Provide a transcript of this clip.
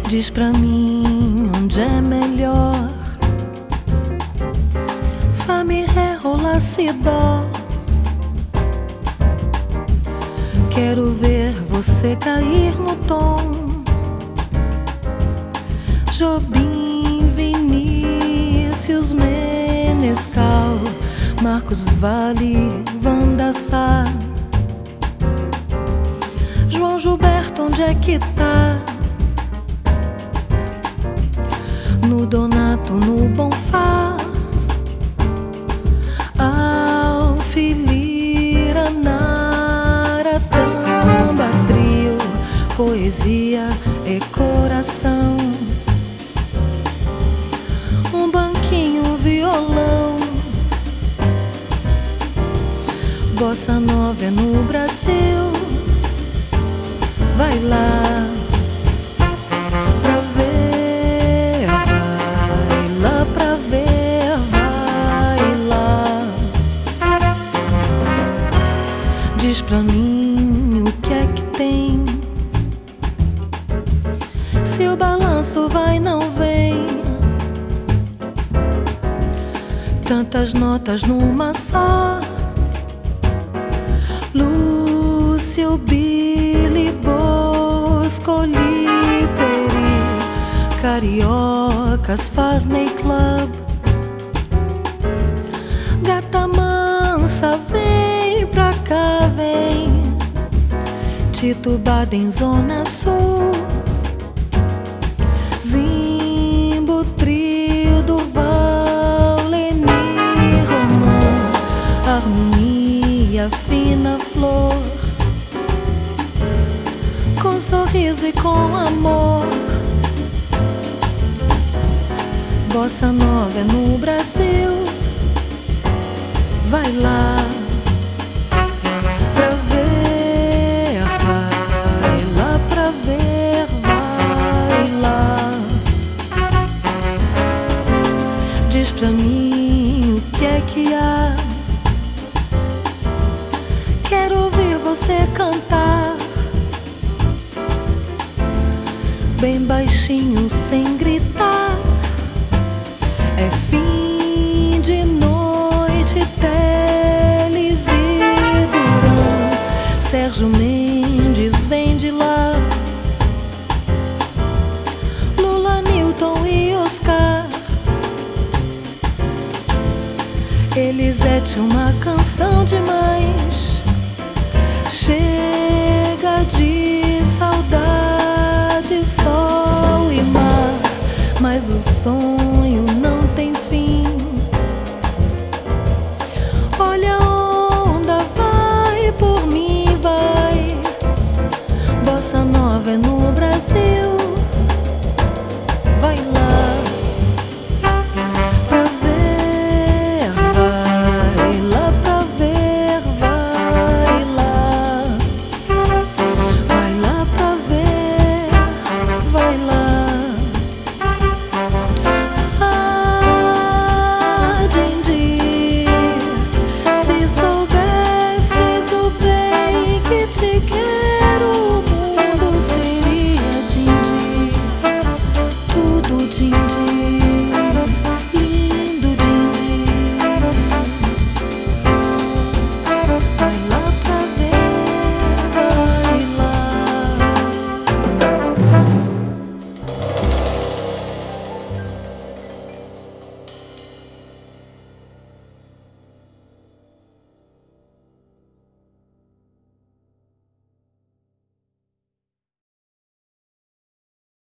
Diz pra mim onde é melhor, fame rola se dó. Quero ver você cair no tom. Jobim, Vinícius, Menescal, Marcos Valle, Wanda Sá, João Gilberto, onde é que tá? No Donato, no Bonfá, Alfilira, Nara, Tamba, trio, poesia e coração. Um banquinho, um violão. Bossa nova é no Brasil. Vai lá pra ver, vai lá pra ver, vai lá. Diz pra mim o que é que tem. Se o balanço vai, não vem. Tantas notas numa só. Lúcio, Billy, Boscoli, Peri, Cariocas, Farney Club. Gata mansa, vem pra cá, vem. Tito Baden, Zona Sul. Zimbo, trio do Valeni, Romã, harmonia, fina flor. Com sorriso e com amor. Bossa nova é no Brasil. Vai lá pra ver, vai lá pra ver, vai lá. Diz pra mim o que é que há. Quero ouvir você cantar bem baixinho, sem gritar. É fim de noite, Teles e Duran. Sérgio Mendes vem de lá. Lula, Newton e Oscar. Elisete, uma canção demais. Chega de saudade, sol e mar, mas o sonho não